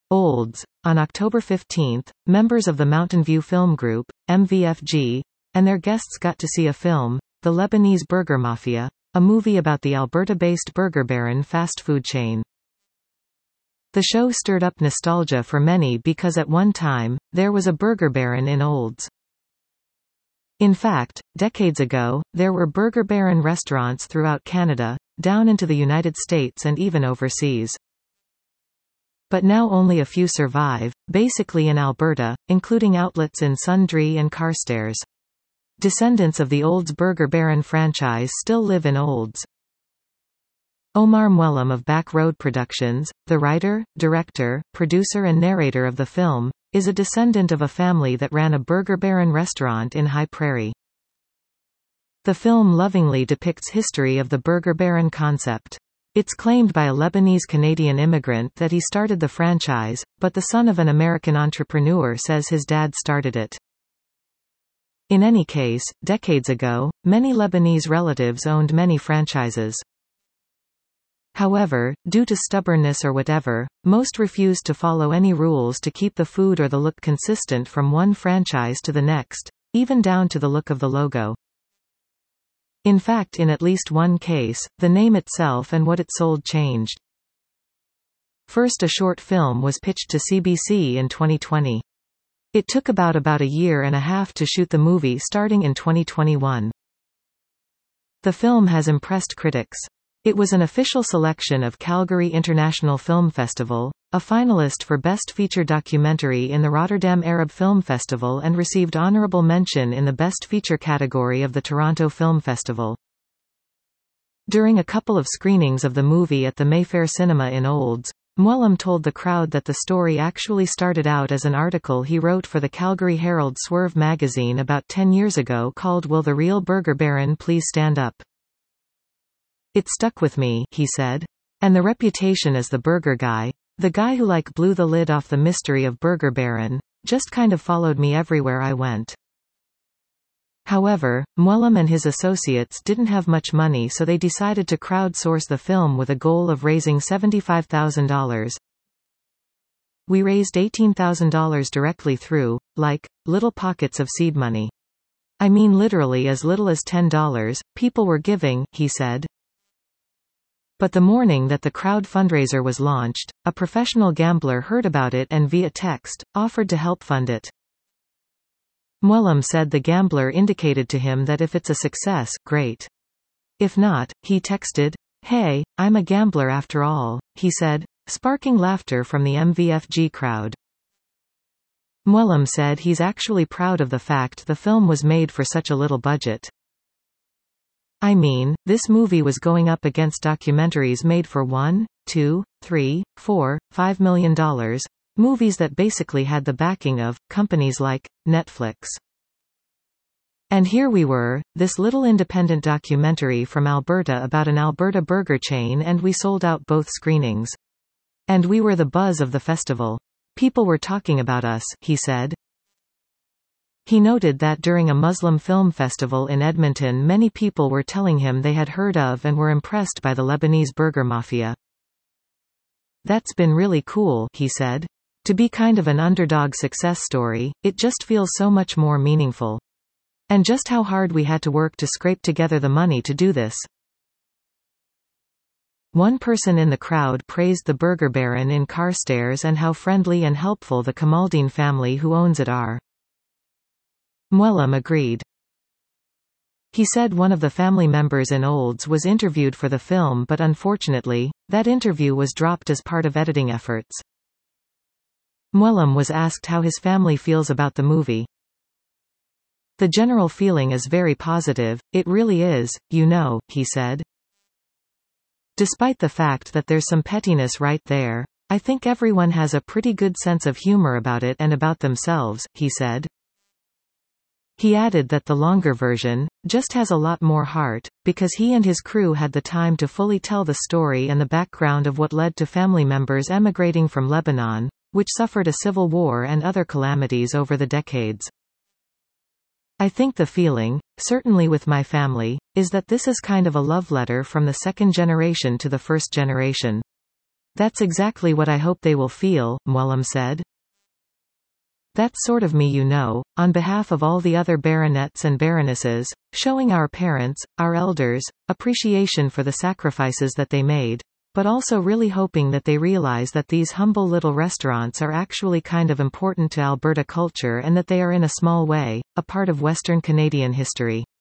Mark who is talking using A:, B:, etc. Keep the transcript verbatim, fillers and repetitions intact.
A: Olds. On October fifteenth, members of the Mountain View Film Group, M V F G, and their guests got to see a film, The Lebanese Burger Mafia, a movie about the Alberta-based Burger Baron fast food chain. The show stirred up nostalgia for many because at one time, there was a Burger Baron in Olds. In fact, decades ago, there were Burger Baron restaurants throughout Canada, down into the United States and even overseas. But now only a few survive, basically in Alberta, including outlets in Sundre and Carstairs. Descendants of the Olds Burger Baron franchise still live in Olds. Omar Mwellam of Back Road Productions, the writer, director, producer and narrator of the film, is a descendant of a family that ran a Burger Baron restaurant in High Prairie. The film lovingly depicts history of the Burger Baron concept. It's claimed by a Lebanese-Canadian immigrant that he started the franchise, but the son of an American entrepreneur says his dad started it. In any case, decades ago, many Lebanese relatives owned many franchises. However, due to stubbornness or whatever, most refused to follow any rules to keep the food or the look consistent from one franchise to the next, even down to the look of the logo. In fact, in at least one case, the name itself and what it sold changed. First, a short film was pitched to C B C in twenty twenty. It took about about a year and a half to shoot the movie starting in twenty twenty-one. The film has impressed critics. It was an official selection of Calgary International Film Festival, a finalist for Best Feature Documentary in the Rotterdam Arab Film Festival and received honorable mention in the Best Feature category of the Toronto Film Festival. During a couple of screenings of the movie at the Mayfair Cinema in Olds, Mwellam told the crowd that the story actually started out as an article he wrote for the Calgary Herald Swerve magazine about ten years ago called Will the Real Burger Baron Please Stand Up? It stuck with me, he said. And the reputation as the burger guy, the guy who like blew the lid off the mystery of Burger Baron, just kind of followed me everywhere I went. However, Mwellam and his associates didn't have much money, so they decided to crowdsource the film with a goal of raising seventy-five thousand dollars. We raised eighteen thousand dollars directly through, like, little pockets of seed money. I mean literally as little as ten dollars, people were giving, he said. But the morning that the crowd fundraiser was launched, a professional gambler heard about it and via text, offered to help fund it. Mwellam said the gambler indicated to him that if it's a success, great. If not, he texted, "Hey, I'm a gambler after all," he said, sparking laughter from the M V F G crowd. Mwellam said he's actually proud of the fact the film was made for such a little budget. I mean, this movie was going up against documentaries made for one, two, three, four, five million dollars, movies that basically had the backing of companies like Netflix. And here we were, this little independent documentary from Alberta about an Alberta burger chain, and we sold out both screenings. And we were the buzz of the festival. People were talking about us, he said. He noted that during a Muslim film festival in Edmonton, many people were telling him they had heard of and were impressed by the Lebanese Burger Mafia. That's been really cool, he said. To be kind of an underdog success story, it just feels so much more meaningful. And just how hard we had to work to scrape together the money to do this. One person in the crowd praised the Burger Baron in Carstairs and how friendly and helpful the Kamaldeen family who owns it are. Mwellam agreed. He said one of the family members in Olds was interviewed for the film, but unfortunately, that interview was dropped as part of editing efforts. Mwellam was asked how his family feels about the movie. The general feeling is very positive, it really is, you know, he said. Despite the fact that there's some pettiness right there, I think everyone has a pretty good sense of humor about it and about themselves, he said. He added that the longer version just has a lot more heart, because he and his crew had the time to fully tell the story and the background of what led to family members emigrating from Lebanon, which suffered a civil war and other calamities over the decades. I think the feeling, certainly with my family, is that this is kind of a love letter from the second generation to the first generation. That's exactly what I hope they will feel, Mwelum said. That's sort of me, you know, on behalf of all the other baronets and baronesses, showing our parents, our elders, appreciation for the sacrifices that they made, but also really hoping that they realize that these humble little restaurants are actually kind of important to Alberta culture and that they are in a small way, a part of Western Canadian history.